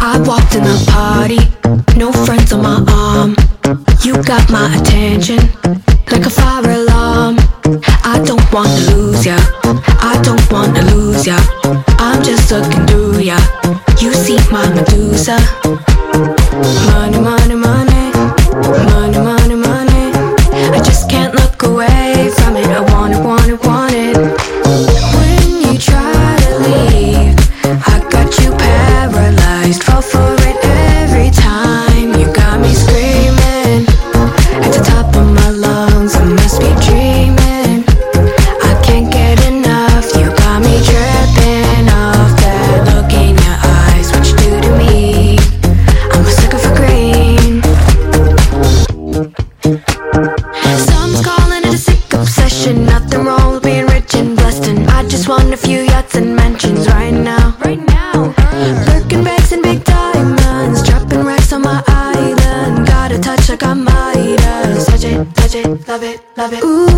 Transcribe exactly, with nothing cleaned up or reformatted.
I walked in the party, no friends on my arm. You got my attention, like a fire alarm. I don't wanna lose ya, I don't wanna lose ya. I'm just looking through ya, you see my Medusa. Money, money, money, money, money, money. I just can't look away from it, I want it, want it, want it. When you try to leave, I got you paralyzed. Fall for it every time, you got me screaming at the top of my lungs, I must be dreaming. I can't get enough, you got me dripping off that look in your eyes. What you do to me, I'm a sucker for green. Some's calling it a sick obsession. Nothing wrong with being rich and blessed, and I just want a few yachts and mansions right now. Right now, Birkin bags and big diamonds, dropping racks on my island. Got a touch like I might have. Touch it, touch it, love it, love it. Ooh.